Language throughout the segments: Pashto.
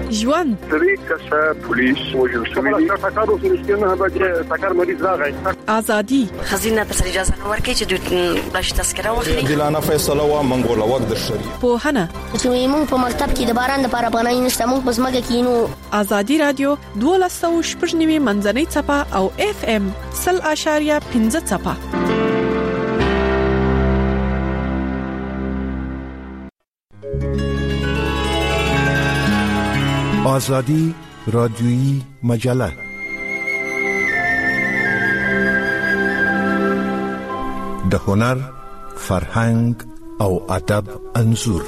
ژوند 3 کسه پولیس وژل شوي دي. ټکر وسوسینه به ټکر مریض راغی. ازادي خزینه پر اجازه ورکړي چې د بلش تذکره واخلي. دلانه فیصله و منګول وخت د شری پوهنه چې موږ په مکتب کې د باران لپاره پناه نشته، موږ پس مګه کینو. ازادي رادیو 12.9 منځنۍ چپه او FM 0.5 چپه. آزادی رادیویی مجله د هنر، فرهنګ او ادب انځور.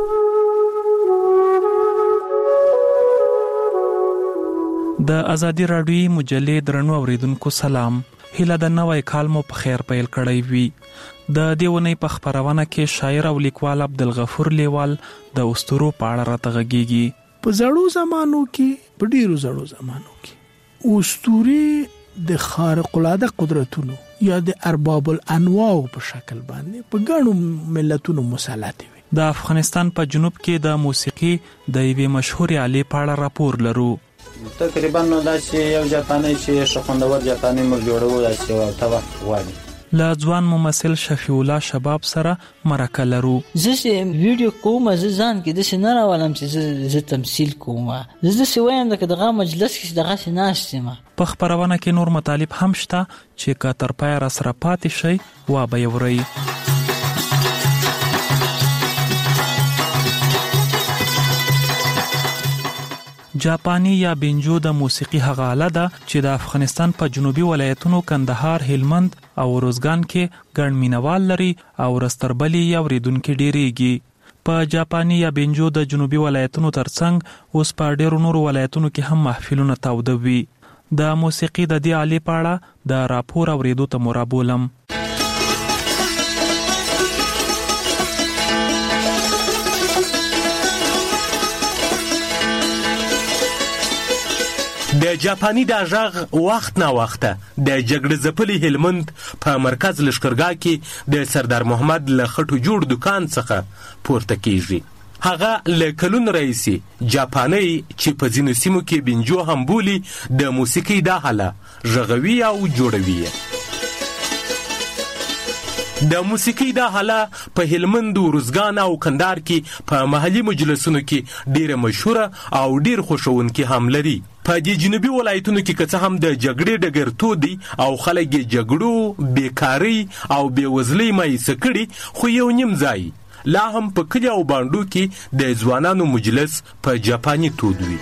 د ازادي رادیویی مجلې درنو اوریدونکو سلام. هیله د نوې کال مو په خیر پیل کړی وي. د دیونې په خبرونه کې شاعر او لیکوال عبدالغفور لیوال د اسطورو په اړه راغږیږي. په زړو زمانو کې، په ډیرو زړو زمانو کې اسطوري د خارق العاده قدرتونو یا د ارباب الانواع په شکل باندې په ګڼو ملتونو مسلط وي. د افغانستان په جنوب کې د موسیقي د یوې مشهورې آلې په اړه راپور لرو. تقریبا نو دا چې یو جاپانی چې شخوندور جاپانی موږ جوړو دا چې ورته وخت غواړي. له ځوان ممثل شفیع الله شباب سره مرکه لرو. زه چې ویډیو کوم زه ځان کې د سينار ولم چې زه تمثيل کوم. زه سویم دغه مجلس کې دغه ناشته ما. په خبرونه کې نور مطالب هم شته چې کا تر پای را سره پاتې شي وا به یوري. جاپانی یا بنجو د موسیقي هغه آله ده چې د افغانستان په جنوبي ولایتونو کندهار، هلمند او روزګان کې ګڼ مینوال لري او رستربلي یا اوریدونکو ډیریږي. په جاپانی یا بنجو د جنوبي ولایتونو ترڅنګ اوس په ډیرو نورو ولایتونو کې هم محفلونه تاوده وي. د موسیقي د دې آلې په اړه د راپور اوریدو ته مرابولم. د جاپانی د ژغ وخت نا وخته د جګړې ځپلي هلمند په مرکز لشکرګاه کې د سردار محمد له خټو جوړ دکان څخه پورته کیږي. هغه له کلون رئیسي جاپانی چې په ځینو سیمو کې بنجو هم بولي د موسیقي د حاله ژغوي او جوړوي. د موسیقي د حاله په هلمند، روزګان او کندهار کې په محلي مجلسونو کې ډیره مشهوره او ډیر خوشونکي هم لري. په دې جنوبي ولایتونو کې که څه هم د جګړې ډګر تود دي او خلک یې جګړو، بیکاري او بېوزلۍ مایوسه کړي، خو یو نیم ځای لا هم په کلي او بانډو کې د ځوانانو مجلس په جاپاني تود وي.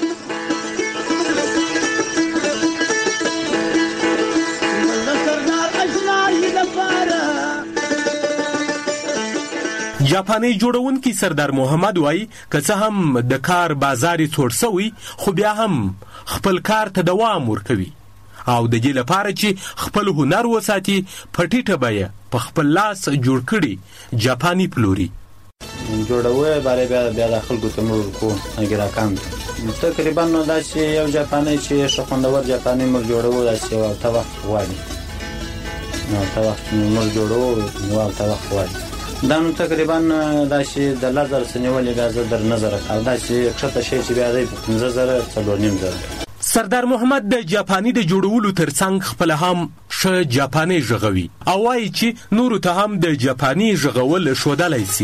جاپانی جوړونکي سردار محمد وای که څه هم د کار بازاري څوړ سوی، خو بیا هم خپل کار ته دوام ورکوي او د دې لپاره چې خپل هنر وساتي په ټیټه بیه په خپل لاس جوړ کړي جاپانی پلوري. جوړوي بیا د خلکو ته موږ کو اګراکان تقریبا نو دا چې یو جاپانی چې شخوندور جاپانی موږ جوړو دا چې ورته وخت غواړي. نو ته وخت موږ جوړو نو ورته وخت غواړي. دا نو تقریبا دا چې د لزر سنولې غازه در نظر راځي دا چې کښته شي چې بیا د 15000 4.5. سردار محمد د جاپانی د جوړولو ترڅنګ خپل هم ش جاپانی ژغوي او وايي چې نور ته هم د جاپانی ژغول شودلای سي.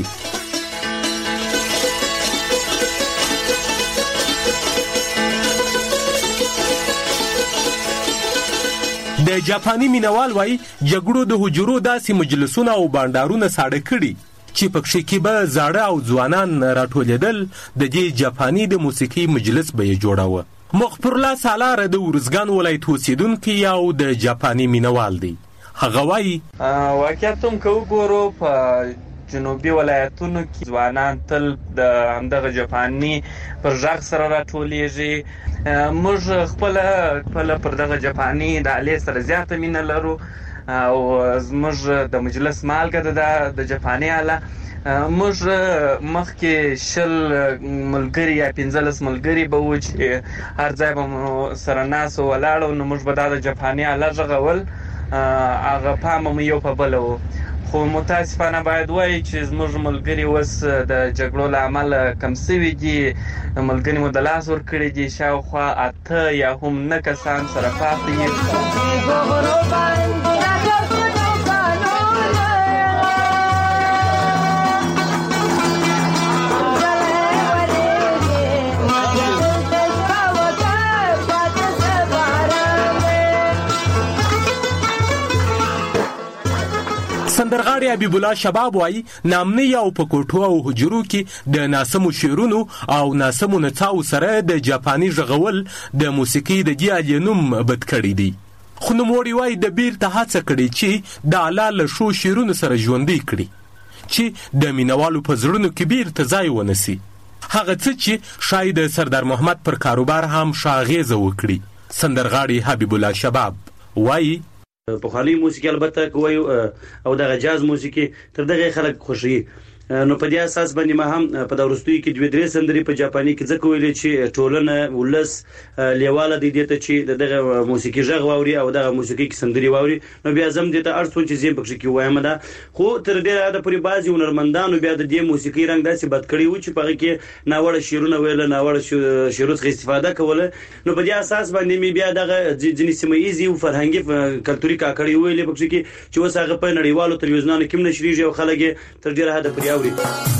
د جاپانی مینوال وای جګړو د هجرو داسې مجلسونه او بانډارونه ساړه کړي چې پکښې کې به زاړه او ځوانان راټولېدل. د دې جاپانی د موسیقي مجلس به یې جوړاوه. مغفر الله سالار د ورزګان ولایت اوسېدونکی او د جاپانی مینوال دی. هغه وایي واقعیت هم که وګورو په جنوبي ولایتونو کې ځوانان تل د همدغه جاپانی پر غږ سره راټولېږي. موږ خپل پر دغه جاپانی د آلې سره زیاته مینه لرو او زموږ د مجلس مالګه د جاپانی آله. موږ مخکې 10 ملګري یا 15 ملګري به وو چې هر ځای به سره ناس ولاړو نو موږ به دا د جاپانی آله غږول هغه پام هم یو په بل و. خو متاسفانه باید وایي چې زموږ ملګري اوس د جګړو له امله کم سوي دي. ملګري مو د لاس ورکړي دي، شاوخوا 8 یا هم 9 کسان سره پاتې دي. سندرغاړي حبیب الله شباب وایي نامني او په کوټو او حجرو کې د ناسمو شعرونو او ناسمو نڅاو سره د جاپاني ژغول د موسیقي د دې نوم بد کړی دی. خو نوموړي وایي د بیرته هڅه کړې چې د اعلی له شو شعرونو سره ژوندی کړي چې د مینوالو په زړونو کې بیرته ځای ونیسي. هغه څه چې شاید د سردار محمد پر کاروبار هم ښه اغېزه وکړي. سندرغاړي حبیب الله شباب وایي پخوانی موسیقي البته کوي او دغه جاز موسیقي تر دغه خلک خوشي. نو په دې اساس باندې ما هم په د وروستیو کې 2-3 سندري په جاپاني کې ځکه ویلې چې ټولنه ولس لیواله دي دته چې دغه موسیقي ژغ واوري او دغه موسیقي کې سندري واوري. نو بیا زم دته ارڅون چې زم پکې کې وایم دا خو تر دې د پوری بازي هنرمندانو بیا د دې موسیقي رنگ داسې بد کړی و چې پغه کې ناوړه شیرونه ویل، ناوړه شیرو څخه استفاده کوله. نو په دې اساس باندې می بیا دغه ځینې سیمایي او فرهنګي کلتوري کاکړی ویلې پکې کې چې وس هغه په نړیوالو تلویزیونونو کې نشریږي او خلک تر ډیره حد پرې اوري.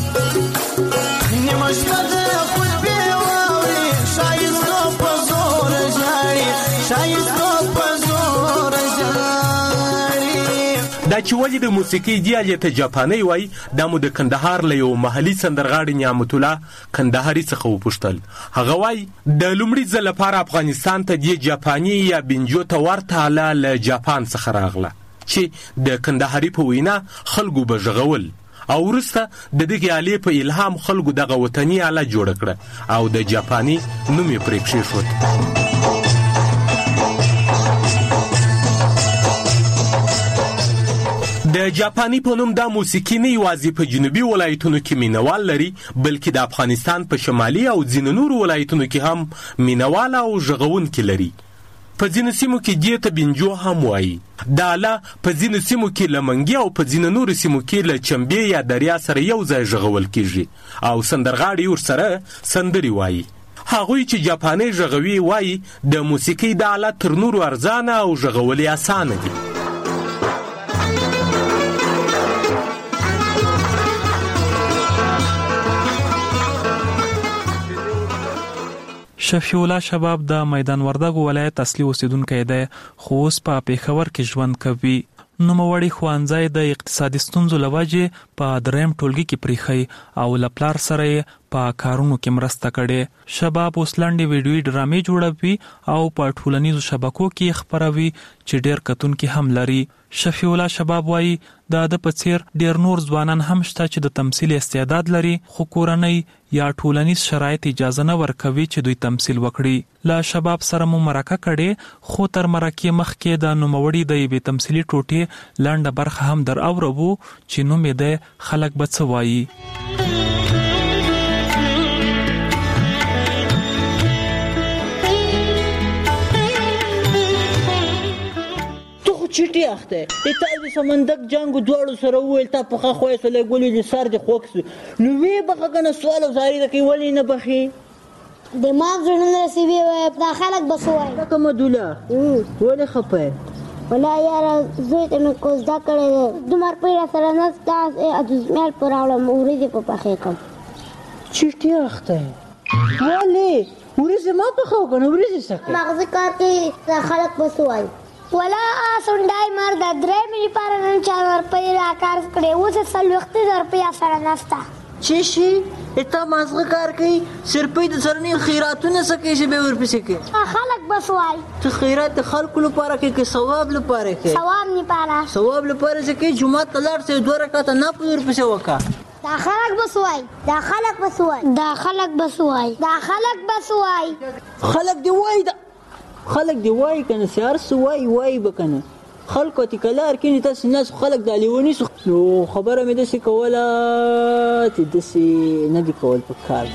دا چې ولې د موسیقي دیالې ته جاپاني وای دا مو د کندهار له یو محلي سندرغاړي نعمت الله کندهاري څخه وپوښتل. هغه وای د لومړي ځل لپاره افغانستان ته د جاپاني یا بنجو ته ورته آله له جاپان څخه راغله چې د کندهاري په وینا خلکو به ژغول او وروسته د دغې آلې په الهام خلکو دغه وطني آله جوړه کړه او د جاپاني نوم یې پرې کښېښود. د جاپاني په نوم دا موسیقي نه یوازې په جنوبي ولایتونو کې مینوال لري بلکې د افغانستان په شمالي او ځینو نورو ولایتونو کې هم مینوال او ژغونکي لري. په ځینو سیمو کې دې ته بنجو هم وایي. دا آله په ځینو سیمو کې له منګي او په ځینو نورو سیمو کې له چمبې یا دریا سره یو ځای ژغول کیږي او سندرغاړي ورسره سندري وایي. هغوی چې جاپاني ژغوي وایي د موسیقي دا آله تر نورو ارزانه او ژغول یې اسانه دي. شفیع الله شباب د میدان وردګو ولایت اصلي اوسیدونکی دی خو اوس په پېښور کې ژوند کوي. نوموړی ښوونځی د اقتصادي ستونزو له وجې په 3م ټولګي کې پریښی او له پلار سره یې په کارونو کې مرسته کړې. شباب اوس لنډې ویډیویي ډرامې جوړوي او په ټولنیزو شبکو کې خپروي چې ډېر کتونکي هم لري. شفیع الله شباب وایي د ده په څیر ډېر نور ځوانان هم شته چې د تمثیل استعداد لري خو کورنۍ یا ټولنیز شرایط اجازه نه ورکوي چې دوی تمثیل وکړي. له شباب سره مو مرکه کړې خو تر مرکې مخکې د نوموړي د یوې تمثیلي ټوټې لنډه برخه هم در اورو چې نوم یې دی خلک به څه وایي. چټي اخته ته د سمندر جنگ دوړو سره ویل تا په خو یې سره ګولې د سر د خوکس نو وی بخه کنه سوال او زاری د کی ولې نه بخي د ما ځړنه سی وی په خلک بسوای کوم دوله ولې خپه ولا یار زه ته نو کوز دا کړې دمر پیرا سره نه تاس ادمل پرالم اورېږي په پخې کوم چټي اخته ولې ورزه ما په خو کنه ورزه سکه مغز کار کې خلک بسوای ولا سندای مرد درې ملي پارن 4 روپۍ راکار کړي اوس 40 روپۍ سره نستا چی شي اته مازغه کار کوي سرپې د سرنی خیراتونه سکه چې به ورپسې کې خلک بسوای ته خیرات خلکو لپاره کې ثواب لپاره کې ثواب نه پاره ثواب لپاره چې جمعه تلار سه 2 رکعات نه پور پسې وکا دا خلک بسوای دا خلک بسوای دا خلک بسوای دا خلک بسوای خلک دی وای دا خلک دی وای کنه سیار سوای وای بکنه خلکو تی کلار کینی تاسو ناس خلک د لیونی سو خبره مې د څه کوله ته د څه نه دی کول په کار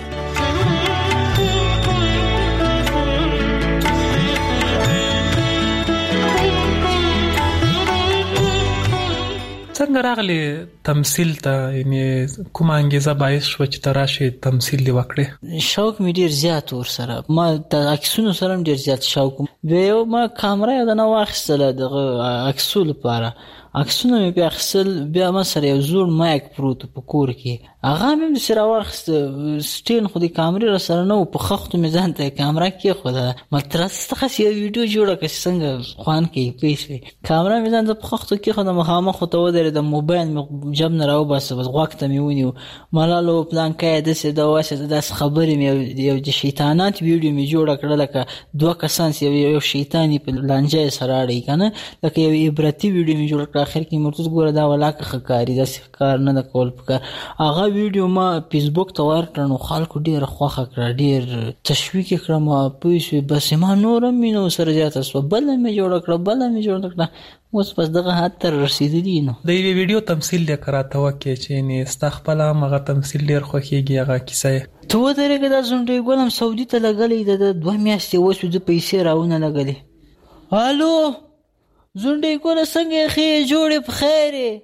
څنګه راغلی تمثيل ته، یعنی کومه انګیزه باعث شو چې ته راشې تمثيل دې وکړې؟ شوق مې ډېر زیات ورسره، ما د عکسونو سره هم ډېر زیات شوق. بیا ما کامره یې نه واخیستله دغه عکسو لپاره، عکسونه مې بیا اخیستل. بیا ما سره یو زوړ مایک پروت په کور کې، هغه مې داسې راواخیسته. سټین خو د کامرې را سره نه و، په خښتو مې ځان ته کامره کېښوده. ما ترڅه هسې یو ویډیو جوړه کړه چې څنګه خوند کوي پوه شوې. کامره مې ځان ته په خښتو کېښوده، مخامخ ورته ودرېدم، موبایل مې جب نه راوباسه، بس غوږ ته مې ونیو. ملالو پلانکی یې داسې ده واسې داسې خبرې مې یو د شیطانات ویډیو مې جوړه کړه، لکه دوه کسان یو شیطان یې په لانجه یې سره اړوي که نه، لکه یو عبرتي ویډیو مې جوړه کړه. اخر کې مرتوز ګوره دا ولاکه ښه کاري، داسې کار نه ده کول پکار. هغه ویډیو ما فیسبوک ته ورکړه، نو خلکو ډېره خوښه کړه، ډېر تشویق یې کړه ما پوه شوې. بس ما نور هم مینه ورسره زیاته شوه، بله مې جوړه کړه. اوس بس دغه حد ته رسېدلي. نو د یوې ویډیو تمثیل دې که راته وکړې چې یعنې ستا خپله هم هغه تمثیل ډېر خوښېږي، هغه کیسه یې؟ ته ودرېږه، دا ځونډی ګل هم سعودي ته لګلی ده، 2 میاشتې وشوې د پیسې راونه لګلې. الو ځونډی ګله څنګه یې ښې جوړې په خیر یې؟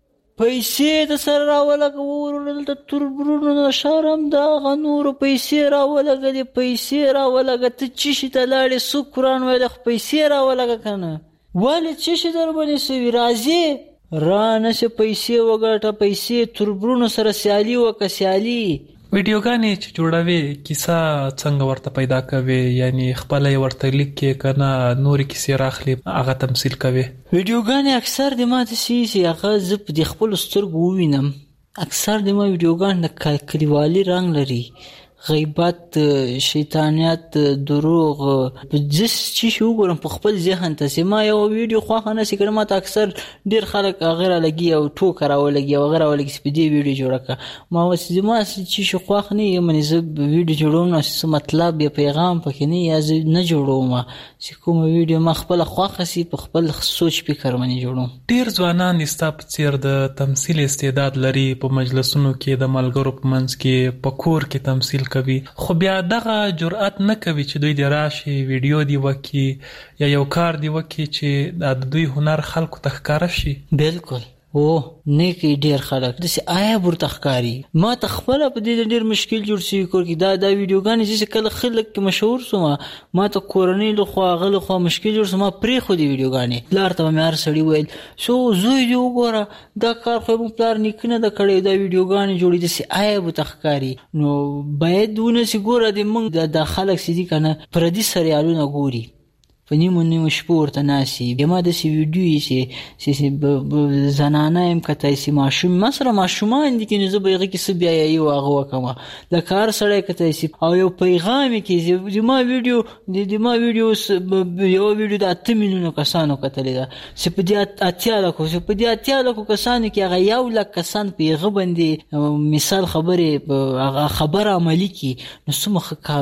پیسې د سره راولګه، دلته تربرونو د ښار هم دغه نورو پیسې راولګلې، پیسې راولګه. ته څه شي ته لاړې؟ څوک قرآن ویلی خو پیسې راولګه که نه؟ ولې څه شي در باندې سوي؟ راځې رانشه پیسې وګټه، پیسې تربرونو سره سیالي وکړه، سیالي. ویډیوګانې چې جوړوې کیسه څنګه ورته پیدا کوې؟ یعنی خپله یې ورته لیکې که نه نورې کیسې راخلې هغه تمثیل کوې؟ ویډیوګانې اکثر د ما داسې چې هغه زه په د خپلو سترګو ووینم. اکثر د ما ویډیوګان د کلیوالي رنګ لري، غیبت، شیطانیت، دروغ. زه چې شي وګورم په خپل ذهن ته ما یو ویډیو خوښه نه شي کړی، ما ته اکثر ډېر خلک هغه رالګي او ټوکه راولګي او هغه راولګي چې په دې ویډیو جوړه کړه. ما زما چې شي خوښ نه یم، یعنې زه ویډیو جوړوم نو څه مطلب یا پیغام پکې نه یا زه نه جوړوم. چې کومه ویډیو ما خپله خوښه سي په خپل سوچ فکر باندې جوړوم. ډېر ځوانان دې ستا په څېر د تمثیل استعداد لري، په مجلسونو کې د ملګرو په منځ کې په کور کې تمثیل کوي، خو بیا دغه جرأت نه کوي چې دوی دې راشي ویډیو دی وکړي یا یو کار دی وکړي چې د دوی هنر خلکو ته ښکاره شي. بالکل نه کوي ډېر خلک داسې عیب ورته ښکاري. ما ته خپله په دې ډېر مشکل جوړ شوي کور کې دا ویډیوګانې چې کله خلک کې مشهور شوم، ما ته کورنۍ لخوا هغه لخوا مشکل جوړ شو، ما پرېښودې ویډیوګانې. پلار ته به مې هر سړي ویل شو زوی دې وګوره دا کار خو یې پلار نیکه نه ده کړی، دا ویډیوګانې جوړي داسې عیب ورته ښکاري. نو باید ونسي ګوره د موږ دا خلک چې دي که نه پردي سریالونه ګوري، په نیمو شپو ورته ناسي. بیا ما داسې ویډیو چې زنانه یم کته چې ماشوم ما سره ماشومان دي، نو زه به هغې کې څه بیایي و هغه وکړم، لکه هر سړی کته چې او یو پیغام یې کې د ما ویډیو یوه ویډیو د 8 میلیونو کسانو کتلې ده، چې په دې 80 لکو کسانو کې هغه 1 لک کسان په هغه باندې مثال خبره عملي کړي. نو څومره ښه کار،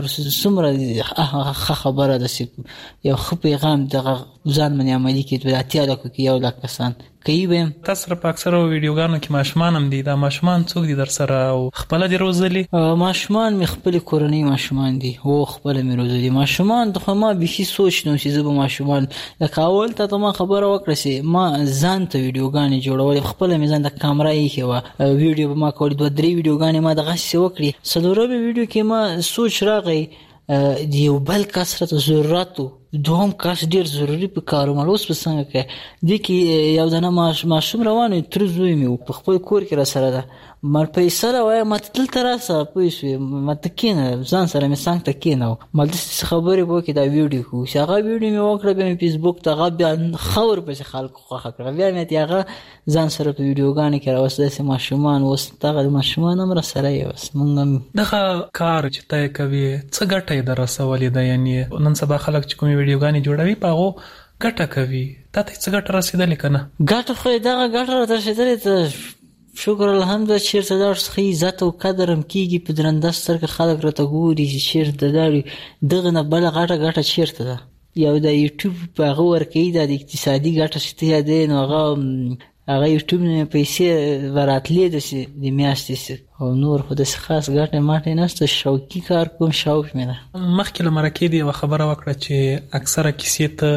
څومره ښه خبره ده چې یو پیغام دغه ځان باندې عملي کړي. په 80 لکو کې 1 لک کسان کوي. به تاسو سره په اکثرو ویډیوګانو کې ماشومان هم دي، دا ماشومان څوک دي در سره او خپله دې روزلي؟ ماشومان مې خپلې کورنۍ ماشومان دي، خپله مې روزلي. ماشومان ته خو ما بیخي سوچ نه چې زه به ماشومان، لکه اول ته ما خبره وکړه چې ما ځان ته ویډیوګانې جوړولې، خپله مې ځان ته کامره ایښې وه، ویډیو به ما کولې 2-3 ویډیوګانې ما دغسې وکړې. 4 ویډیو کې ما سوچ راغی د یو بل کس راته ضرورت و، دوهم کس ډېر ضروري په کار و، اوس به څنګه کوې؟ دې کې یو دانه ماشوم روان و، تره زوی مې و، په خپل کور کې را سره ده. ما پیسه راوایه ما ته دلته راسه پوه شوې، ما ته کښېنه ځان سره مې څنګ ته کښېنوه، ما داسې خبرې به وکړې دا ویډیو کوو چې هغه ویډیو مې وکړه. بیا مې فیسبوک ته هغه بیا ښه ورپسې خلکو خوښه کړه، بیا مې هغه ځان سره په ویډیوګانو کې راوست. داسې ماشومان اوس دغه ماشومان هم را سره یې اوس مونږ هم دغه کار چې ته یې کوې څه ګټه یې در رسولې ده؟ یعنې نن سبا خلک چې کومې ویډیوګانې جوړوي په هغو ګټه کوي، تا ته څه ګټه رسېدلې که نه؟ ګټه خو یې دغه ګټه راته رسېدلې ته شکر الحمدلله، چېرته لاړ ښه عزت او قدر هم کېږي، په درنده سترګه خلک راته ګوري چې چېرته لاړې. دغه نه بله ګټه چېرته ده؟ یو د یوټیوب په هغه ورکوي، دا د اقتصادي ګټه چې ته یادوې، نو هغه یوټیوب نه پیسې وراتلې داسې د میاشتې، او نور خو داسې خاص ګټې ماټې نشته، شوقي کار کوم، شوق مې ده. مخکې له مرکې دې یوه خبره وکړه چې اکثره کیسې ته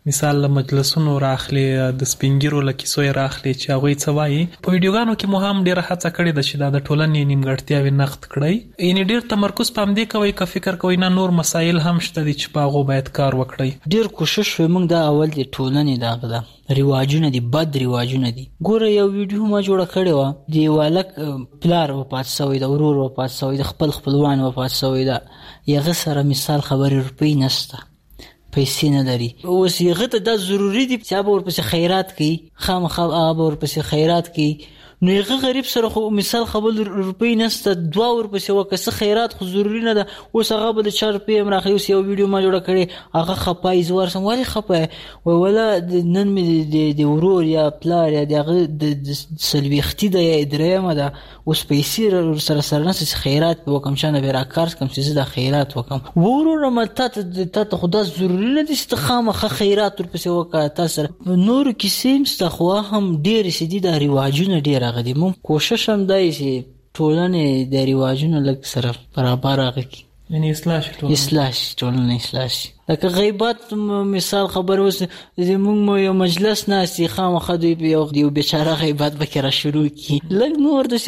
مثال مجلسونو راخلي د سپینګیرو لکیسو راخلي چې هغه څه وایي په ویډیوګانو کې مو هم ډیره هڅه کړې ده چې د ټولنې نیمګړتیاوې نقد کړئ یعنی ډیر تمرکز پام دې کوي که فکر کوي نه نور مسایل هم شته دي چې په هغه باید کار وکړي ډیر کوشش ومنګ دا اول د ټولنې دا رواجونه دي بد رواجونه دي ګوره یو ویډیو ما جوړ کړی و دی والک پلار وفات شوی دا ورور وفات شوی د خپلوان وفات شوی دا یغه سره مثال خبرې روپی نشته پیسې نه لري اوس یغه ته دا ضروری دي چې به ورپسې خیرات کوي خامخا به ورپسې خیرات کوي نو یغه غریب سره خو مثال خبر روپی نشته 2 ورپسې وکړه خیرات خو ضروری نه ده اوس هغه به 4 روپۍ راخلي اوس یو ویډیو ما جوړ کړی هغه خپای زوار سم ولی خپای ولا نن مې د ورور یا پلار یا دغه د سلويختي د درېمه ده اوس پیسې سره سره نه خیرات وکم شانه به راکارس کم چې د خیرات وکم ورور مته ته خدا ضروری نه دي چې خامخه خیرات ورپسې وکړه تاسو نور کیسې مستخوا هم ډیر شدید رواجونه ډیر غدي مم کوشش هم دی چې ټولنې د رواجونو لږ سره برابر راغی یعنی اصلاح ټولنه اصلاح لکه غیبت مثال خبر اوس زموږ یو مجلس ناسي خامخا دوی یو بیچاره غیبت وکړه شروع کی لږ نور د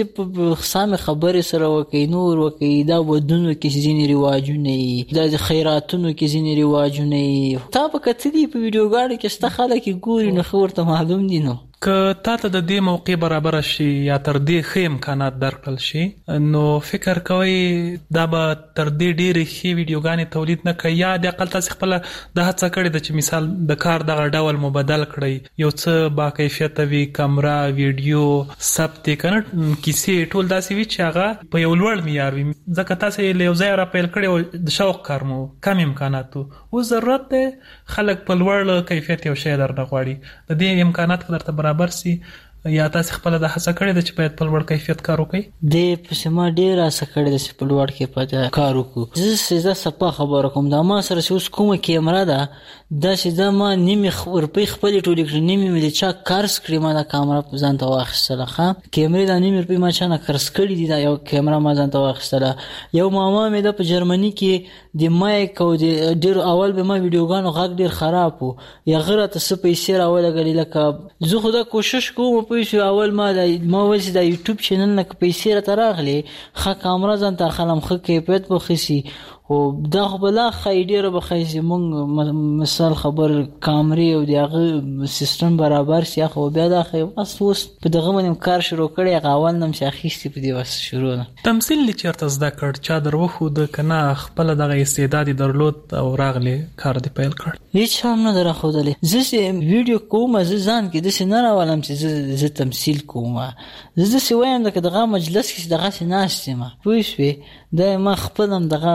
سم خبره سره وکي نور وکي دا ودونو کې ځینې رواجونه د خیراتونو کې ځینې رواجونه تا په کتلی په ویډیوګانو کې ست خلک ګوري نو خبرته معلوم دي نو که تا ته د دې موقع برابر شي یا تر دې ښه امکانات درکړل شي نو فکر کوي دا به تر دې ډېرې ښې ویډیوګانې تولید نه کوي یا د اقل تاسې خپله دا هڅه کړې ده چې مثال د کار دغه ډول مو بدل کړئ یو څه با کیفیته وي کمره ویډیو ثبت یې که نه کیسې ټول داسې وي چې هغه په یو لوړ معیار وي ځکه تاسې له یو ځایه راپیل کړی او د شوق کار مو کم امکاناتو اوس ضرورت دی خلک په لوړ کیفیت یو شی درنه غواړي د دې امکانات که درته برابر سي یا تاسو خپل د هڅه کړې ده چې باید په لوړ کیفیت کار وکړي د پسما ډیر هڅه کړې ده چې په لوړ کیفیت کار وکړو زه سیده صفه خبره کوم دا ما سره اوس کومه کیمرا ده دا چې دا ما نیمه روپۍ خپل ټولې کړې نیمه مې چا کارس کړې ما دا کیمرا په ځان ته واخیستله ښه کیمرې دا نیمه روپۍ ما چا نه کارس کړې دي دا یو کیمرا ما ځان ته واخیستله یو ماما مې دا په جرمني کې د مایک او د ډیر اول به ما ویډیوګانو غږ ډیر خراب وو یا غره ته څه پیسې راولګلې لکه زه خو دا کوشش کوم پیسې اول ما ول چې د یوټیوب چینل نه پیسې راته راغلي ښه کیمرا ځان ته خلم ښه کیفیت بخیسي خو دا خو بلا خیډیره بخیسي مونږ مثال خبر کیمرې او دغه سیستم برابر سي خو بیا دا خو اوس په دغه باندې کار شروع کړی غاول نم چې اخیستي په دې وس شروع نه تمثيل لچرته زده کړ چا درو خو د کنه خپل دغه استعداد درلود او راغلي کار دی پیل کړ هیڅ هم نه درخودلې زه ویډیو کوم زه ځان کې د سينار ولم چې زه تمثيل کوم زه څه وایم دغه مجلس کې دغه ناشته ما پوښوي دا ما خپلم دغه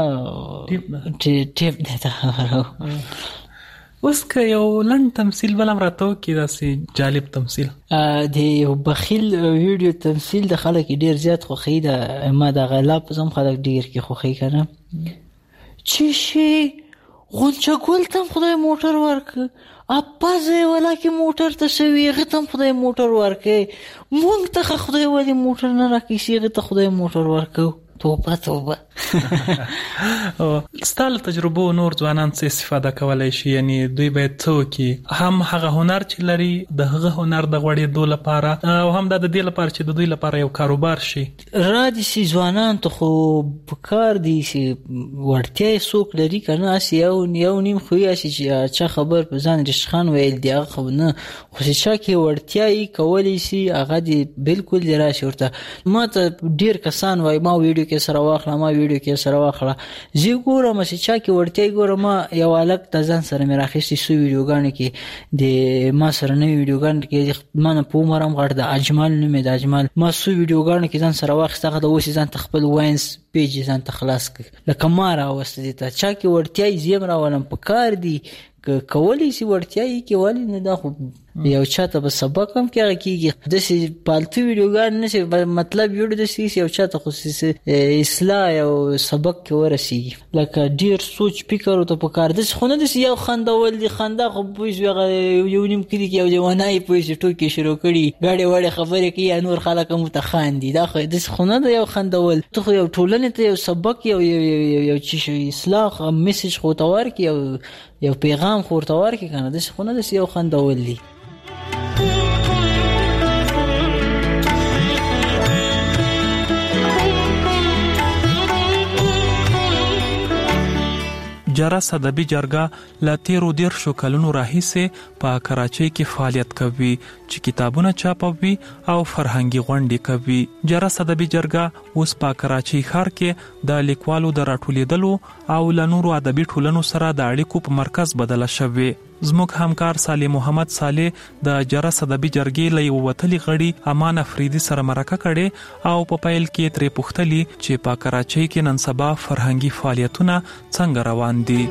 ټیپ نه دا اوس که یو لنډ تمثيل بلم راته کې داسې جالب تمثيل د یو بخیل ویډیو تمثيل د خلک ډیر زیات خوخی ده ما د غلاب زم خلک ډیر کې خوخی کنه چې شي غونچا ګول تم خدای موټر ورک اپازه ولا کې موټر ته شوی غتم خدای موټر ورکه مونږ ته خدای ولی موټر نه راکې شي غته خدای موټر ورکو توبه ستاسو تجربه نور ځوانان څه استفاده کولای شي یعنی دوی باید څوک هم هغه هنر چې لري د هغه هنر د غوړېدو لپاره او هم د دې لپاره چې د دوی لپاره یو کاروبار شي را دي سي ځوانان ته خو کار دي چې ورته څوک لري کنه اسی یو نیم خو یې چې خبر په ځان رشخان ویل دی خو نه خو چې کې ورته کولی شي هغه دي بالکل دی راشي ورته ما ته ډیر کسان وای ما ویډیو کې سره واخله ما ویډیو کې سره واخله زه ګورم چې کې ورته ګورم یو الګ د ځان سره مې راخېستي سو ویډیوګانې کې د ما سره نه ویډیوګانې کې ما نه پومرم غړ د اجمل نه د اجمل ما سو ویډیوګانې کې ځان سره واخسته د اوس ځان تخپل واینس پیج ځان تخلاص ک لکه ما را وسته ته چا کې ورته زیم راولم په کار دی کولی سی ورتیا کې والی نه دا خو یو چاته به سبق هم کېږي د سي پالتو ویډیوګان نشي مطلب ویډیو د سي یو چاته خصوصي اصلاح او سبق کې ورسیږي لکه ډیر سوچ فکر او ته په کار د خونه د یو خندول دي خندا خو پوښ یو نیم کړي کې یو ځوانای پوښ ټوکی شروع کړي غاړي وړي خبرې کوي نور خلک متخاندي دا خو د خونه د یو خندول ته یو ټولنه ته یو سبق یو چی اصلاح میسج خو تور کې یو پیغام پیغام خورتوار کې کنه د خونه د یو خندول دي. جرس ادبي جرګه لا 13 کلونو راهیسې په کراچۍ کې فعالیت کوي چې کتابونه چاپوي او فرهنګي غونډې کوي. جرس ادبي جرګه اوس په کراچۍ ښار کې د لیکوالو د راټولیدلو او له نورو ادبي ټولنو سره د اړیکو په مرکز بدله شوی. زموږ همکار صالح محمد صالح د جرس ادبي جرګې له یو وتلي غړي امان افریدي سره مرکه کړي او په پیل کې ترې پوښتلي چې په کراچۍ کې نن سبا فرهنګي فعالیتونه څنګه روان دي.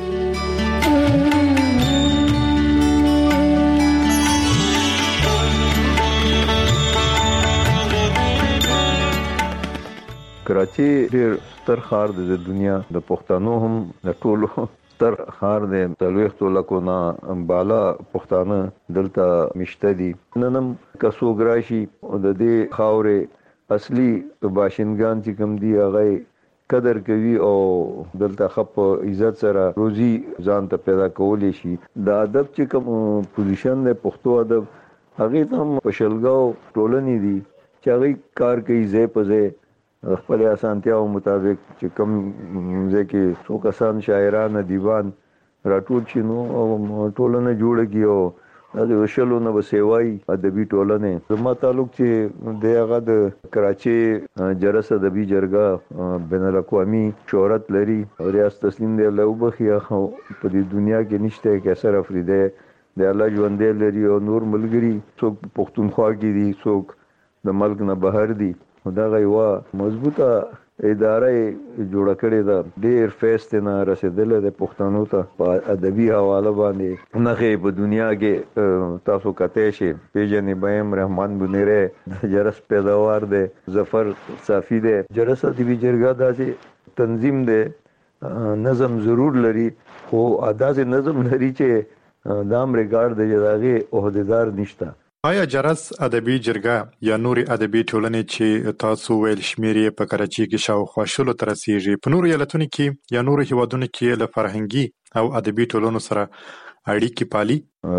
کراچي ډېر ستر ښار دی د دنیا د پښتنو هم د ټولو ستر ښار دی. 40 لکو نه بالا پښتانه دلته مشته دي. نن هم که څوک راشي د دې خاورې اصلي باشندگان چې کوم دي هغه قدر کوي او دلته خپ عزت سره روزي ځان ته پیدا کولی شي. د ادب چې کوم پوزیشن دی پښتو ادب هغه ته په شلګاو ټولنې دي چې هغه کار کوي ځای په ځای خپل اسانتیاو مطابق چې کوم ځکه څو کسان شاعران ادیبان راټول شي نو ټولنه جوړه کیو د وشلونه وسوي ادبي ټولنه. زما تعلق چې د هغه د کراچي جرس ادبي جرګه بین الاقوامي شهرت لري او ریاست تسلیم دی له وبخیا په دې دنیا کې نشته کیسر افریده د الله ژوندې لري او نور ملګری څوک پښتونخوا کې دي څوک د ملک نه بهر دي. دا غيوا مضبوطه اداره جوړه کړې ده. ډېر فیست نه رسیدلې د پښتنو ته په ادبي حواله باندې نه په دنیا کې تاسو کته شي پیژنې بهم رحمان بنيره د جرس پیداوار ده ظفر صافي ده. جرس ادبي جرګه داسې تنظیم ده نظم ضرور لري خو اداسه نظم لري چې دام ریکارډ دی دغه عہدیدار نشته. آیا جرس ادبي جرګه یا نور ادبي ټولنې چې تاسو ویل شمیرې په کراچۍ کې شاوخوا شلو تر رسیږي په نور ایالتونو کې یا نور هیوادونو کې له فرهنګي او ادبي ټولنو سره اړیکې پالي؟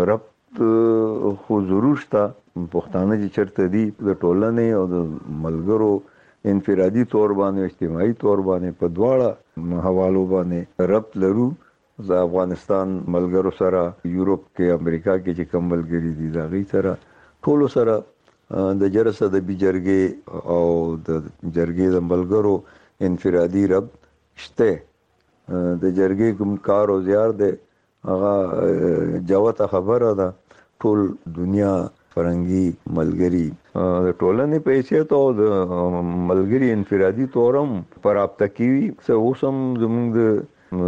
ربط خو ضرور شته. پښتانه چې چرته دي د ټولنې او د ملګرو انفرادي تور باندې اجتماعي تور باندې په دواړه حوالو باندې ربط لرو. د افغانستان ملګرو سره یورپ کې امریکا کې چې کوم ملګري دي دا غي سره ټولو سره د جرس ادبي جرګې او د جرګې د ملګرو انفرادي ربط شته. د جرګې کوم کار او زیار دی هغه جوته خبره ده. ټول دنیا فرنګي ملګری د ټولنې په حیثیت او د ملګری انفرادي تورم پر رابطه کوي. څه اوسم زموږ د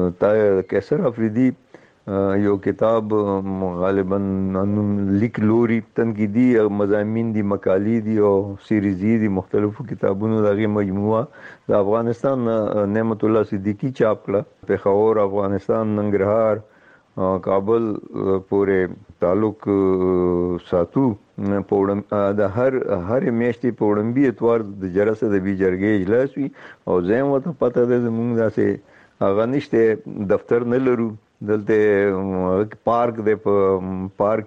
کیسر افریدي یو کتاب غالبا لیک لوري تنقیدی مضامین دي مقالې دي او سیریزي دي مختلفو کتابونو دغه مجموعه د افغانستان نعمت الله صدیقی چاپ کړه. پېښور افغانستان ننګرهار کابل پورې تعلق ساتو پوړم د هر میاشتې پوړمبي اتوار د جرس ادبي جرګې اجلاس وي او زم وته پته ده زموږ داسې هغه نشته دفتر نه لرو. دلته پارک دی په پارک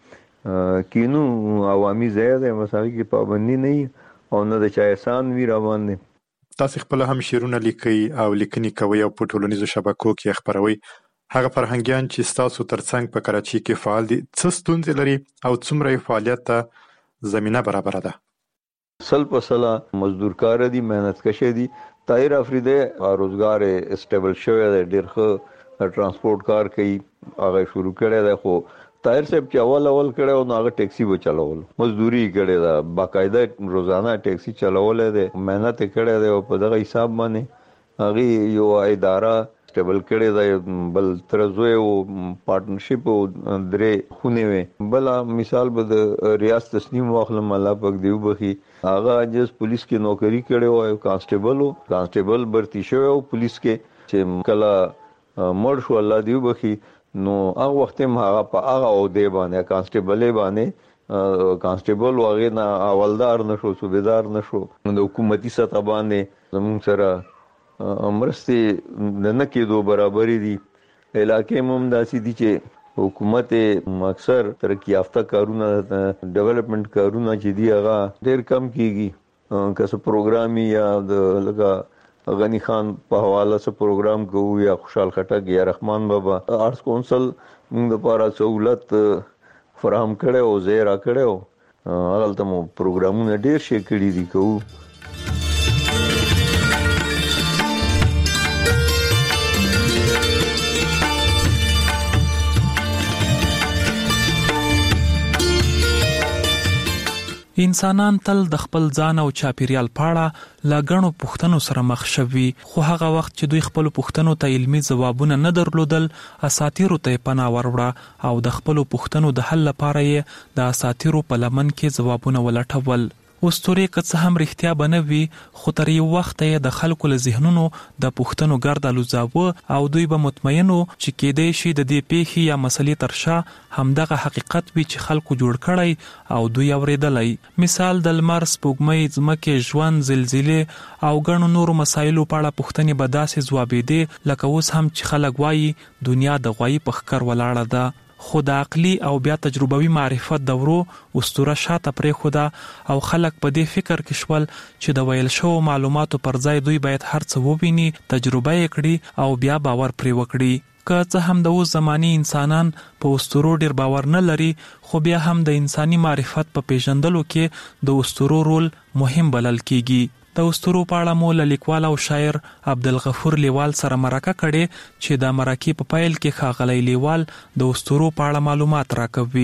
کې کینو عوامي ځای دی مساوي کې پابندي نه او نه د چایسان وی روان دي. تاسو خپل هم شعرونه لیکي او لیکنې کوي او په ټولنیزو شبکو کې خبروي. هغه فرهنګيان چې تاسو ترڅنګ په کراچۍ کې فعال دي څه ستونزې لري او څومره فعالیت ته زمينه برابر ده؟ سل په سلا مزدور کار دي مهنت کشه دي. طاهر افریده روزګار اسټیبل شوی دی ډېر ښه ترانسپورت کار کوي هغه شروع کړی دی خو طاهر صاحب چې اول کړی نو هغه ټیکسي به چلول مزدوري کړی دا باقاعده روزانه ټیکسي چلول دی مهنت کړی دی او په دغه حساب باندې هغه یو اداره سټیبل کړی دی. بل ترزوی او پارټنرشپ او درې خونه وي. بل مثال به د ریاست تسنیم واخلم الله پاک دیو بخي هغه جز پولیس کې نوکری کړی او کانسټیبل برتی شوی او پولیس کې چې کله مړ شو الله دیو بخي نو هغه وخت هم هغه په هغه او دی باندې کانسټیبل باندې کانسټیبل واغې نه اولدار نشو صوبیدار نشو د حکومتي سطح باندې زموږ سره مرستې نه کېدو برابرې دي. علاقې هم داسې دي چې حکومت اکثر ترقی یافته کارونه ډیولپمنٹ کارونه چې دی هغه ډیر کم کیږي که څه پروګرامي یا د لکه غنی خان په حواله څه پروګرام کوو یا خوشحال خټک یا رحمان بابا آرټس کونسل موږ لپاره سہولت فراهم کړي او زیرا کړي هغه ته مو پروګرامونه ډیر شي کړي دي کوو. انسانان تل د خپل ځان او چاپیریال پاړه لاګڼو پوښتنو سره مخ شوي، خو هغه وخت چې دوی خپل پوښتنو ته علمي ځوابونه نه درلودل، اساطیرو ته پناه وروړه او د خپل پوښتنو د حل لپاره یې د اساطیرو په لمن کې ځوابونه ولټول. اسطورې که څه هم رښتیا بنوي، خو تر یو وخت یې د خلکو له ذهنونو د پوښتنو ګرد الوزاوه او دوی به مطمئنو چې کېدای شي د دې پیښې یا مسلې تر شا همدغه حقیقت وي چې خلکو جوړ کړی او دوی اورېدلی. مثال د لمر، سپوږمۍ، ځمکې، ژوند، زلزلې او ګڼو نورو مسایلو په اړه پوښتنې به داسې ځوابېدې لکه اوس هم چې خلک وایي دنیا د غوایي په ښکر ولاړه ده. خو د عقلي او بیا تجربوي معرفت دورو اسطوره شاته پرېښوده او خلک په دې فکر کې شول چې د ویل شوو معلوماتو پر ځای دوی باید هر څه وویني، تجربه یې کړي او بیا باور پرې وکړي. که څه هم د اوس زماني انسانان په اسطورو ډیر باور نه لري، خو بیا هم د انساني معرفت په پیژندلو کې د اسطورو رول مهم بلل کیږي. د اسطورو په اړه مو له لیکوال او شاعر عبدالغفور لیوال سره مرکه کړې چې د مرکې په پیل کې ښاغلی لیوال د اسطورو په اړه معلومات راکوي.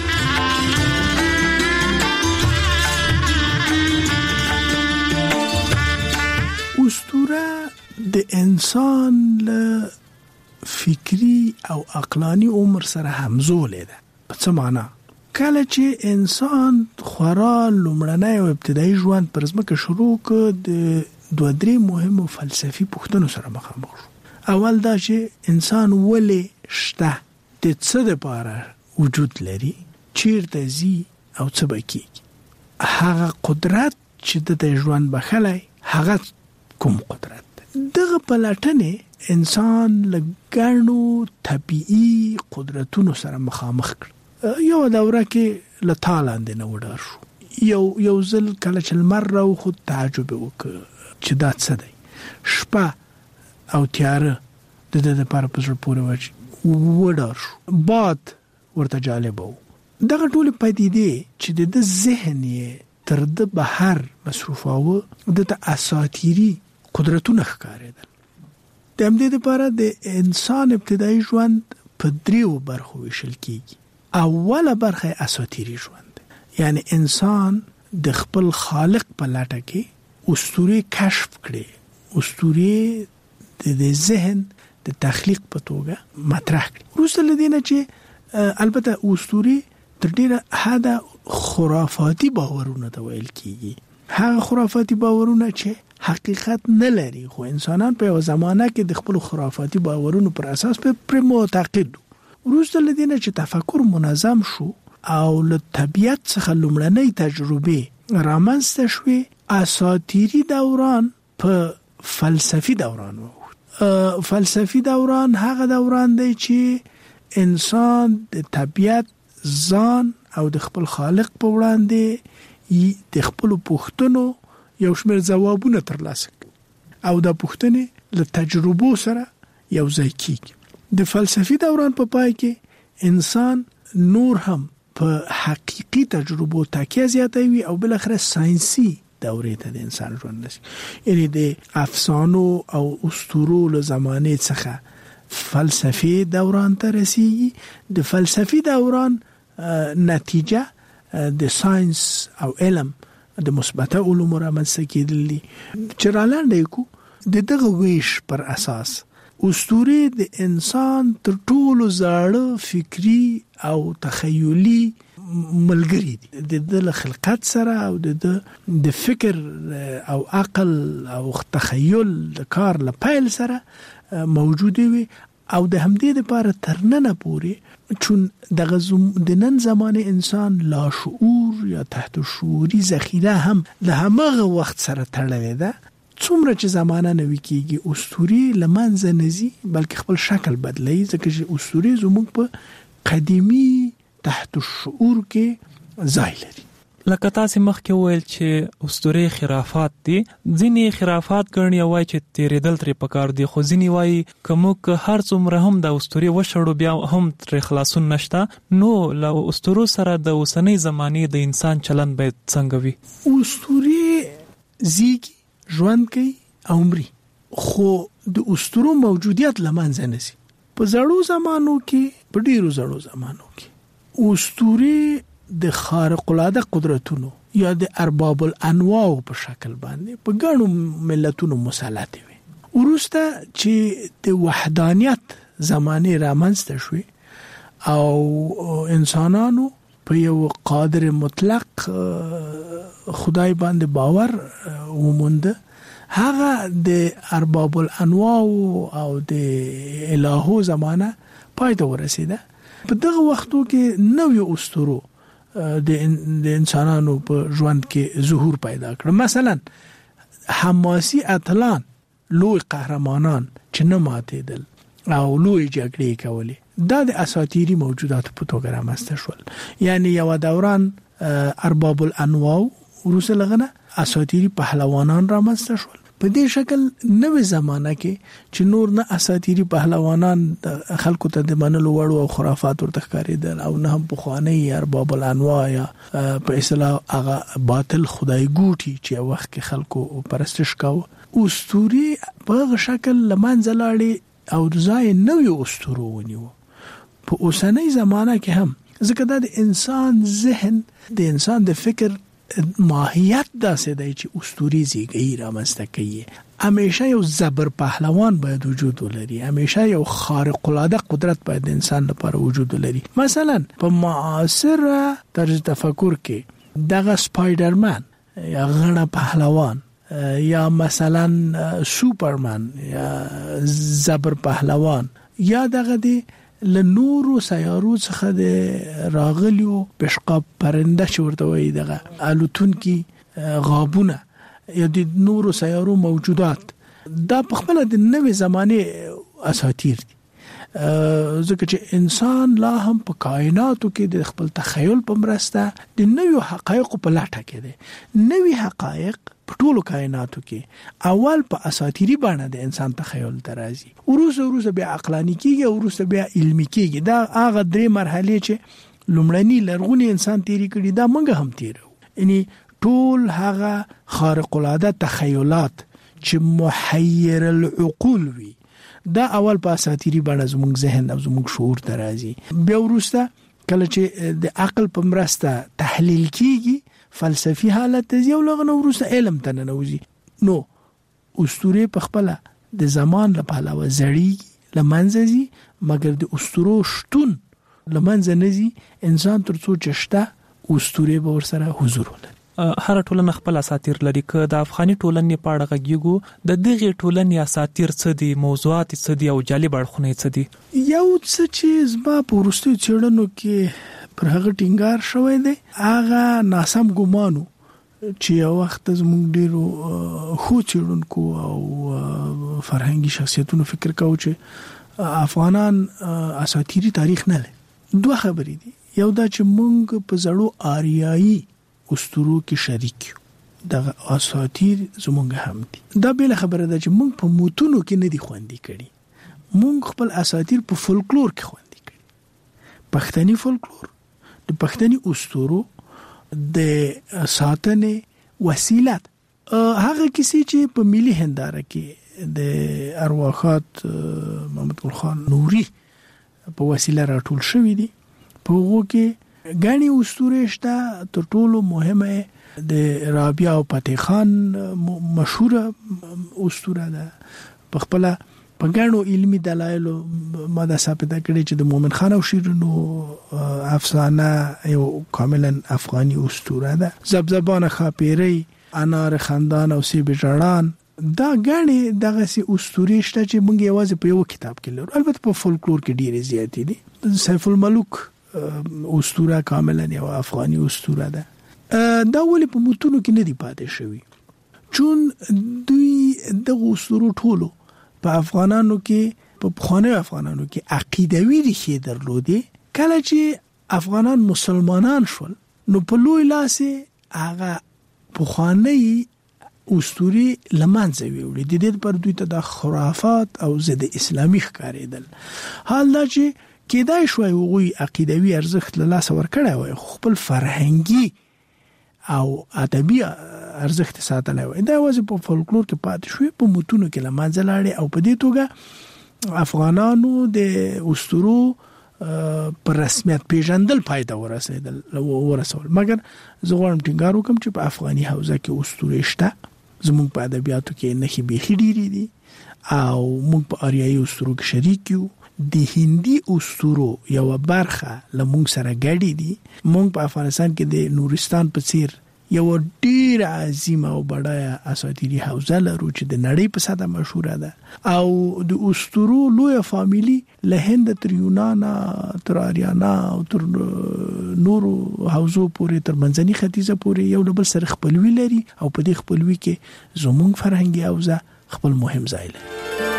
اسطوره د انسان له فکری او عقلانی عمر سره همزوله ده. په څه معنا؟ کله چې انسان خورا لومړنی او ابتدایي ژوند پر ځمکه شروع کړ، د دوه درې مهمو فلسفي پوښتنو سره مخامخ شو. اول دا چې انسان ولې شته، د څه دپاره وجود لري، چیرته ځي او څه به کېږي. هغه قدرت چې د ژوند بخلی هغه کوم قدرت ده؟ دغه پلټنې انسان له ګڼو طبیعي قدرتونو سره مخامخ کړ. یو دوره کې له تالاندې نه وډار شو. یو ځل کله چې لمر راوخوت تعجب وکړ چې دا څه دی. شپه او تیاره د ده دپاره په زړه پورې وډار شو. باد ورته جالب و. دغه ټولې پدیدې چې د ده ذهن یې تر ده بهر مصروفاوه، د ته اساطیري قدرتونه ښکارېدل. د همدې دپاره د انسان ابتدایي ژوند په دریو برخو ویشل کېږي. اوله برخه اساطیری ژوند، یعنی انسان د خپل خالق په لټه کې اسطورې کشف کړي، اسطورې د ذهن د تخلیق په توګه مطرح کړي. وروسته له دې نه چې البته اسطورې تر ډیره حده خرافاتي باورونه ته ویل کېږي. هغه خرافاتي باورونه چې حقیقت نه لري، خو انسانان په یو زمانه کې د خپل خرافاتي باورونو پر اساس پر معتقد. وروسته له دې نه چې تفکر منظم شو او له طبیعت څخه لومړنۍ تجربې رامنځته شوې، اساطیري دوران په فلسفي دوران ووت. فلسفي دوران هغه دوران دی چې انسان د طبیعت، ځان او د خپل خالق په وړاندې د خپلو پوښتنو یو شمېر ځوابونه ترلاسه کوي او دا پوښتنې له تجربو سره یو ځای کېږي. د فلسفي دوران په پای کې انسان نور هم په حقیقي تجربو تکیه زیاتوي او بالاخره ساینسي دورې ته د انسان ژوند رسي. یعنی د افسانو او اسطورو له زمانې څخه فلسفي دوران ته رسیږي. د فلسفي دوران نتیجه د ساینس او علم د مثبته علومو رامنځته کېدل دي. چې رالنډه کو د دغه ویش پر اساس اسطورې د انسان تر ټولو زاړه فکری او تخیلی ملګری دي. د خلقت سره او د فکر او عقل او تخیل د کار له پیل سره موجود وي او د همدې لپاره تر ننه پورې چون د نن زمانه انسان لاشعور یا تحت شعوري ذخیره هم له همغه وخت سره تړلې ده. څومره چې زمانه نوي کېږي اسطورې له منځه نه ځي، بلکې خپل شکل بدلوي، ځکه چې اسطورې زموږ په قدیمی تحت الشعور کې ځای لري. لکه تاسو مخکې ویل چې اسطورې خرافات دي، ځینې خرافات ګڼي وای چې تیرېدل ترې پکار دي، خو ځینې وای کوم هر څومره هم د اسطورې وشړو بیا هم تر خلاصون نشته. نو له اسطورو سره د اوسنۍ زمانې د انسان چلند باید څنګه وي؟ اسطورې زیږي، ژوند کوي او مري، خو د اسطورو موجودیت لمنځه نشي. په زړو زمانو کې، په ډیرو زړو زمانو کې اسطورې د خارق العاده قدرتونو یا د ارباب الانواع په شکل باندې په ګڼو ملتونو مسلط وي. ورسته چې د وحدانیت زمانه رامنځته شوه او انسانانو په یو قادر مطلق خدای باندې باور وموند، هغه د ارباب الانواع او د الهو زمانه پای ته ورسیده. په دغه وختو کې نوې اسطورو د انسانانو په ژوند کې ظهور پیدا کړ. مثلا حماسي اتلان، لوی قهرمانان چې نه ماتېدل او لوی جګړې کولې، دا د اساطیری موجودات په توګه رامنځته شول. یعنی یو دوران ارباب الانواع وروسته لغنه اساطیری پهلوانان رامنځته شول. په دې شکل نوې زمانہ کې چې نور نه اساطیری پهلوانان خلکو ته د منلو وړو او خرافات ورته ښکارېدل او نه هم پخوانی ارباب الانواع یا په اصطلاح هغه باطل خدای ګوټي چې وخت کې خلکو پرستش کاوه. اسطورې په هغه شکل لمنځه لاړې او ځای نوې اسطورو ونیو. په اوسنۍ زمانہ کې هم ځکه دا د انسان ذهن، د انسان د فکر ماهیت داسې دی چې اسطوري زیږي رامنځته کوي. همیشه یو زبر پهلوان باید وجود ولري، همیشه یو خارق العاده قدرت باید د انسان لپاره وجود ولري. مثلا په معاصر طرز تفکر کې دغه سپایډرمن یا غڼه پهلوان یا مثلا سوپرمن یا زبر پهلوان یا دغه دی لنورو سیارو څخه د راغلیو پشقاب پرنده چې ورته وایي دغه الوتون کې غابونه یا د نورو سیارو موجودات، دا په خپل د نوې زمانه اساطیر دي. ځکه چې انسان لا هم په کائناتو کې د خپل تخیل په مرسته د نوې حقایقو په لټه کې دي. نوې حقایق په ټولو کائناتو کې اول په اساطیری باندې د انسان تخیل ترازی، وروسته بیا عقلانی کېږي او وروسته بیا علمي کېږي. دا هغه درې مرحله چې لومړنی لرغونی انسان تیری کړي، دا موږ هم تیرو. یعنی ټول هغه خارق العاده تخیلات چې محیر العقول وي، دا اول په اساطیری باندې زموږ ذهن او زموږ شعور ترازی. بیا وروسته کله چې د عقل په مرسته تحلیل کېږي، فلسفي حالت ته یو لغنه وروسته علم ته ننوځي. نو اسطورې په خپل د زمان لپاره وزړی لمنځه ځي، مګر د اسطورو شتون لمنځه نه ځي. انسان ترڅو چشته اسطورې به ورسره حضور ولري. هر ټولنه خپل اساطیر لري. که د افغاني ټولنې په اړه غږیږو، د دغه ټولنې اساطیر څه دي، موضوعات څه دي او جالب اړخونه څه دي؟ یو څه چې زما په وروستیو څېړنو کې پر هغه ټینګار شوی دی، هغه ناسم ګمانو چې یو وخت زموږ ډیرو خو څېړونکو او فرهنګي شخصیتونو فکر کاوه چې افغانان اساطیری تاریخ نه لري. دوه خبرې دي. یو دا چې موږ په زړو آریایي اسطورو کې شریک یو، دغه اساطیر زموږ هم دي. دا بل خبره ده چې موږ په موتونو کې نه دي خوندي کړي، موږ خپل اساطیر په فولکلور کې خوندي کړي. پښتني فولکلور د پښتني اسطورو د ساتنې وسیله هغه کیسې چې په ملي هنداره کې د ارواحات محمد ګل خان نوري په وسیله راټول شوی دي. په هغه کې غني اسطورې شته. تر ټولو مهمه د رابعه او فتح خان مشهوره اسطوره ده. په خپل په غنو علمي دلایل ما دا ثابت کړي چې د مومن خان او شیرینو افسانه یو کاملا افغاني اسطوره ده. زبزبان خاپیری، انار خندان او سیب جړان، دا غني دغه سي اسطورې شته چې موږ یوازې په یو کتاب کې لرو. البته په فولکلور کې ډېرې زیاتې دي. سیف الملوک اسطوره کاملا یو افغاني اسطوره ده. دا ولې په متونو کې نه دی پاتې شوی؟ چون دوی دغه اسطورو ټولو په افغانانو کې، په پخوانیو افغانانو کې عقیدوي ریښې درلودې، کله چې افغانان مسلمانان شول نو په لوی لاس هغه پخوانی اسطوري لمانځه ویوړي د دې پر دوی ته د خرافات او ضد اسلامي ښکارېدل. حال دا چې کېدای شوی هغوی عقیدوي ارزښت له لاسه ورکړی وای خو خپل فرهنګي او ادبي ارزښت ساتلی وای. دا یوازې په فولکلور کې پاتې شوی په متونو کې لمانځه لاړې او په دې توګه افغانانو د اسطورو پر رسمیت پیژندل پای ته ورسول. مګر زه غواړم ټینګار وکړم چې په افغاني حوزه کې اسطورې شته. زموږ په ادبیاتو کې نښې بیخي ډېرې دي او موږ په آریایي اسطورو کې شریک یو. د هندي اسطورو یو برخه لمونږ سره ګډې دي. موږ په افغانستان کې د نورستان په څیر یو ډیر عظیم او بډایه اساطیري حوزه لرو چې د نړۍ په سطحه مشهوره ده او د اسطورو لوی فامیلی له هند تر یونان تر آریانا او تر نورو حوزو پورې تر منځني ختیځه پورې یو له بل سره خپلوي لري او په دې خپلوي کې زموږ فرهنګي حوزه خپل مهم ځای لري.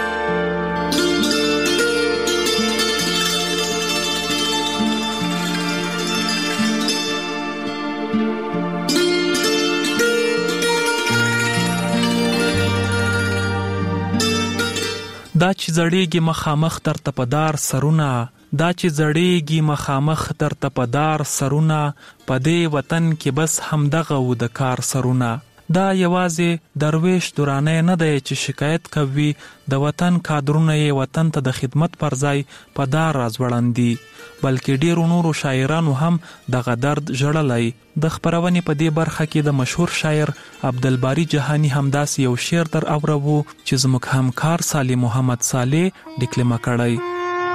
دا چې زړېږي مخامخ در تپدار سرونه، دا چې زړېږي مخامخ در تپدار سرونه، په دې وطن کې بس همدغه و د کار سرونه. دا یوازې درویش دورانه نه دی چې شکایت کوي، د وطن کادرونه یې وطن ته د خدمت پر ځای په دار راځوړندي، بلکې ډیرو نورو شاعرانو هم دغه درد ژړلی. د خپرونې په دې برخه کې د مشهور شاعر عبدالباری جهانی همداسې یو شعر در اورو چې زموږ همکار صالح محمد صالح ډیکلمه کړی.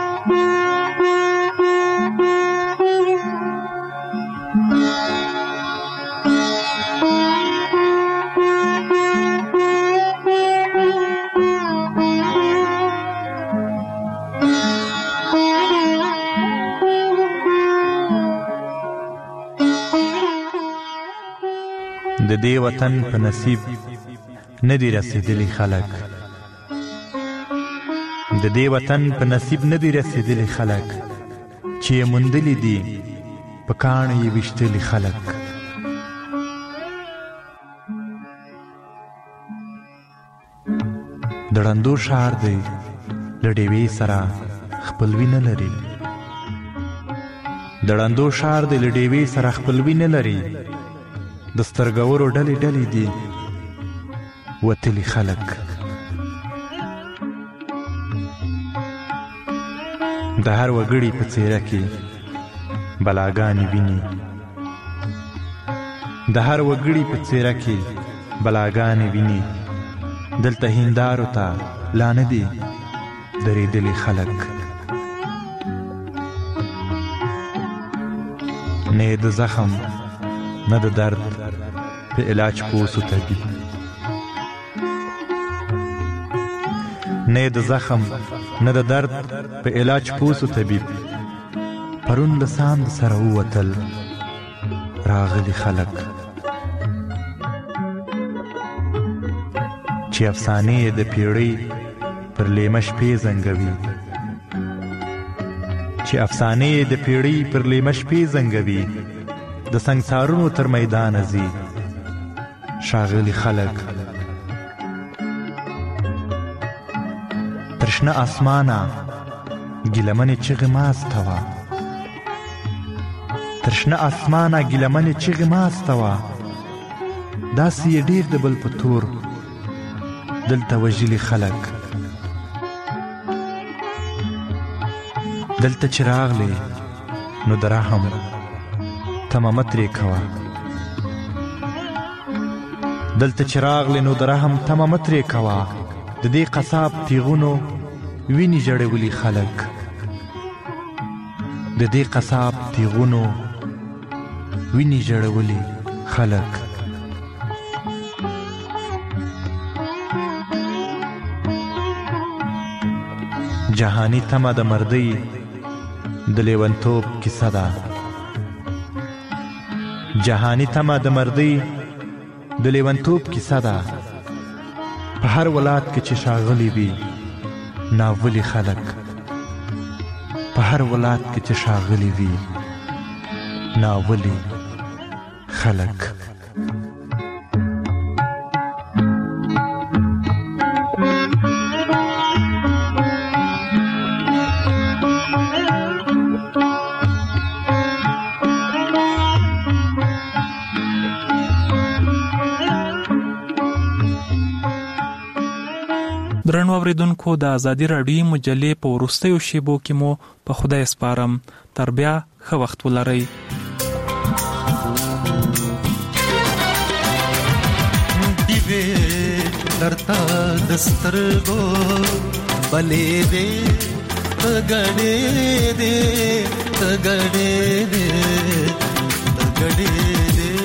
د دې وطن په نصیب ندی رسیدلی خلک، د دې وطن په نصیب ندی رسیدلی خلک، چې یې موندلی دي په کاڼو یې ویشتلی خلک. د ړندو ښار دی له ډیوې سره خپلوي نه لري، د ړندو ښار دی له ډیوې سره خپلوي نه لري، د سترګورو ډلې ډلې دي وتلي خلک. د هر وګړي په څېره کې بلاګانې ویني، د هر وګړي په څېره کې بلاګانې ویني، دلته هندارو ته لا نه دي درېدلي خلک. نه د زخم نه د درد په علاج پوسو طبیب، نه د زخم نه د درد په علاج پوسو طبیب، پرون له ساند سره ووتل راغلي خلک. چې افسانې د پیړۍ پر لیمه شپې زنګوي، چې افسانې د پیړۍ پر لیمه شپې زنګوي، د سنگسارونو تر میدان ځي ښاغلي خلک. تر شنه اسمانه ګیلمنې چغې ماسته وه، تر شنه اسمانه ګیلمنې چغې ماسته وه، داسې یې ډېر د بل په تور دلته وژلي خلک. دلته چې راغلې نو د رحم تمه مه ترې کوه، دلته چې راغلې نو د رحم تمه مه ترې کوه، د دې قصاب تیغونو وینې ژړولي خلک، د دې قصاب تیغونو وینې ژړولي خلک. جهانی تمه د مردۍ د لیونتوب کیسه ده، جهانی تمه د مردۍ د لیونتوب کیسه ده، په هر ولایت کې چې ښاغلي وي ناولي خلک. په هر ولایت کې چې ښاغلي وي ناولي خلک. درنو اوریدونکو د ازادي راډیو مجلې په وروستیو شیبو کې مو په خدای سپارم. تر بیا ښه وخت ولرئ. دیوې درته د سترګو بلې دې تګړې دې تګړې دې تګړې دې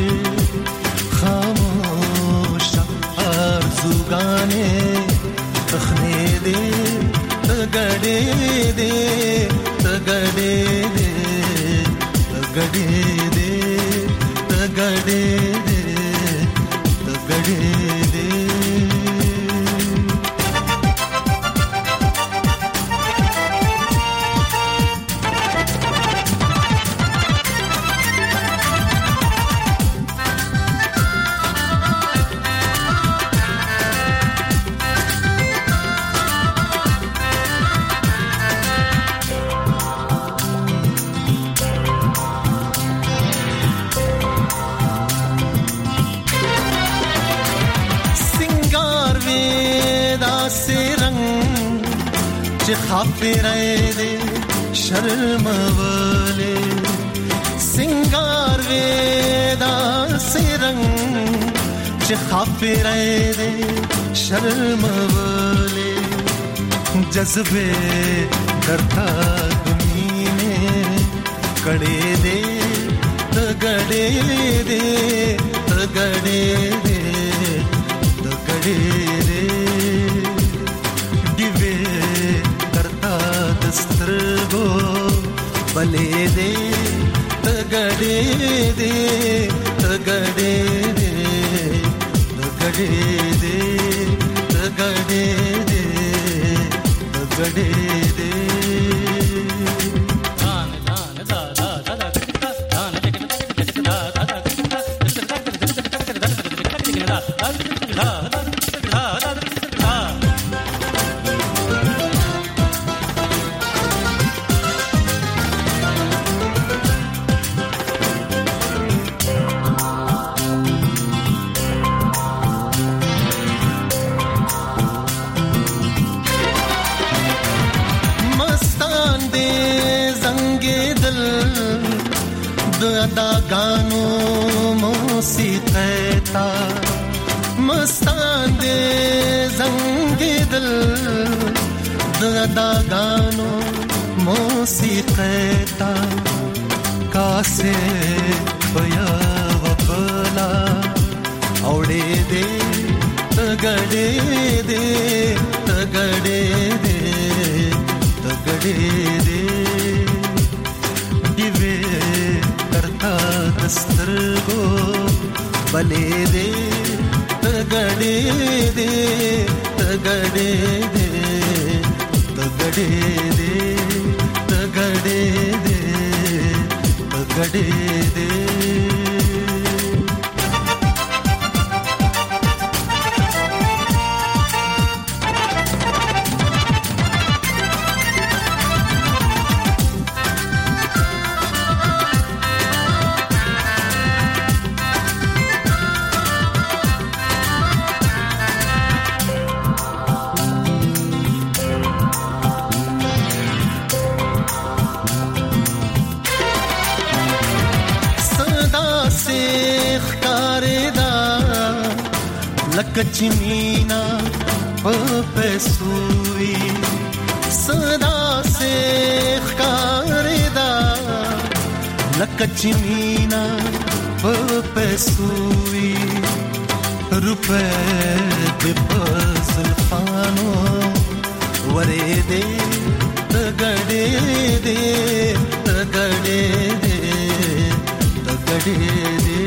خاموش ارزوګانې تخنې دې تګړې دې تګړې دې تګړې دې تګړې دې تګړې دې. خاپیرای دې شرمولې سنگار ودا سرنګ چې خاپیرای دې شرمولې جذبه درتا دنینے کڑے دے تگڑے دے تگڑے دے تگڑے دے دسترگو بلے دے تگڑے دے تگڑے دے تگڑے دے تگڑے دے تگڑے دے. गानो मोसीक़ता मस्तान दे ज़ंगे दिल दादा गानो मोसीक़ता कासे बया वबला औड़े दे तगड़े दे तगड़े दे तगड़े दे दिवे दस्तरगो बले दे तगड़े दे तगड़े दे तगड़े दे तगड़े दे तगड़े दे. लकचमीना पपसुई सदा से खारेदा लकचमीना पपसुई रुपए दे पसलफानो वरे दे तगड़े दे तगड़े दे तगड़े दे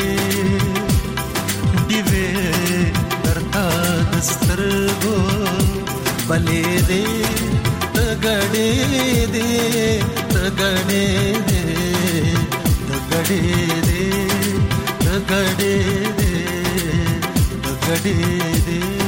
दिवे दस्तरगो बले दे تګړې دې تګړې دې تګړې دې تګړې دې تګړې دې